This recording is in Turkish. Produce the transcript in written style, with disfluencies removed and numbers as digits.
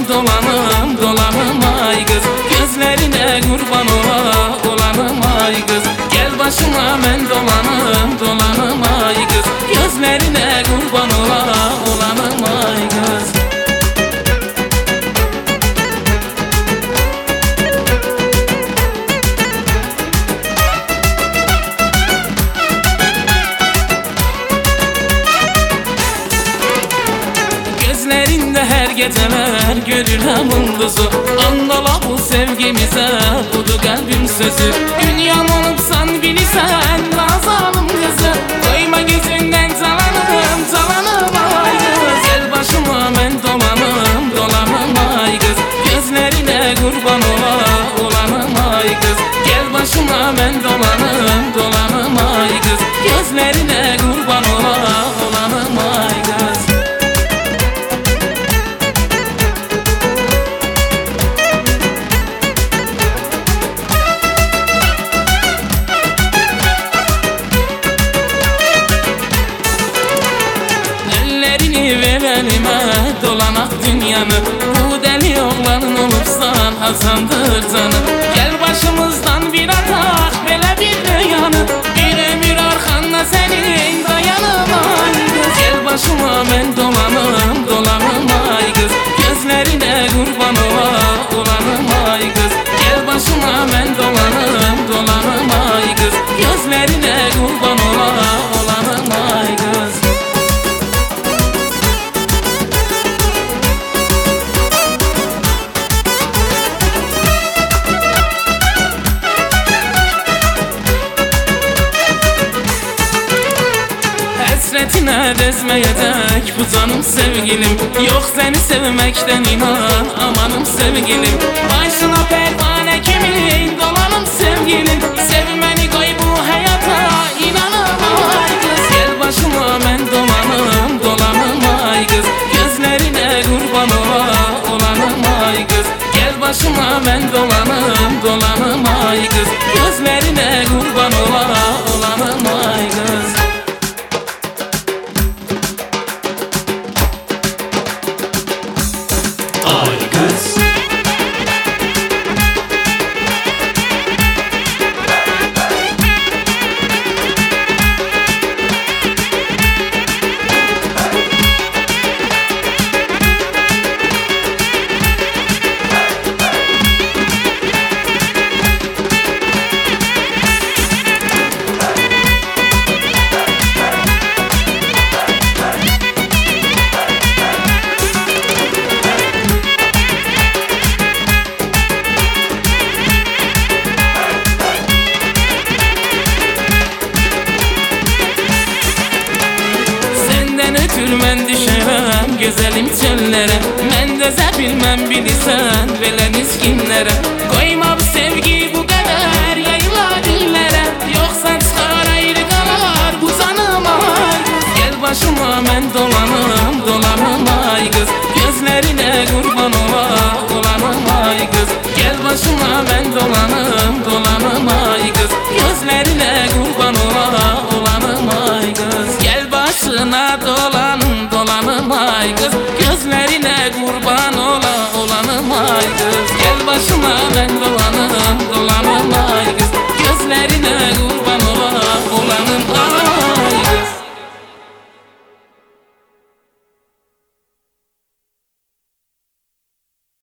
ben dolanım dolanım ay kız, gözlerine kurban olanım ay kız. Gel başıma ben dolanım dolanım ay kız, gözlerine kurban olanım ay kız. Gözlerinde her geceler görürəm ulduzu, anlala bu sevgimize budu kalbim sözü. Dünyam olubsan bilirsən lazalım kızı, koyma gözünden calanım calanım ay kız. Gel başıma ben dolanım dolanım ay kız, gözlerine kurban olanım ay kız. Gel başıma ben dolanım dolanım ay kız, gözlerine kurban olanım ay kız. Verenime dolanak dünyanı, bu deli oğlanın olubsan hasandır canım. Gel başımızdan bir atak belə bir dünyanı, bir ömür arxanda senin dayanım ay kız. Gel başıma ben dolanım dolanım ay kız, gözlerine kurban olanım ay kız. Gel başıma ben dolanım dolanım ay kız, gözlerine kurban olanım ay kız. Hasretine dezmeyecek bu canım sevgilim, yok seni sevmekten inan amanım sevgilim. Başına pervane kimin dolanım sevgilim, sevmeni koy bu hayata inanım ay kız. Gel başıma ben dolanım dolanım ay kız, gözlerine kurban olanım ay kız. Gel başıma ben dolanım dolanım ay kız, gözlerine kurban olanım ay kız. Ben düşərəm gözəlim çöllərə, mən dözə bilməm bilirsən belə niskinlərə. Qoyma bu sevgi bu qədər yayıla dillərə, yoxsa çıxar ayrı qalar bu canım ay kız. Gel başıma mən dolanım dolanım ay kız, gözlərine kurban olanım ay kız. Gel başıma ben dolanım dolanım ay kız, gözlərine kurban olanım ay kız. Gel başına dolanım dolanım ay kız, gözlerine kurban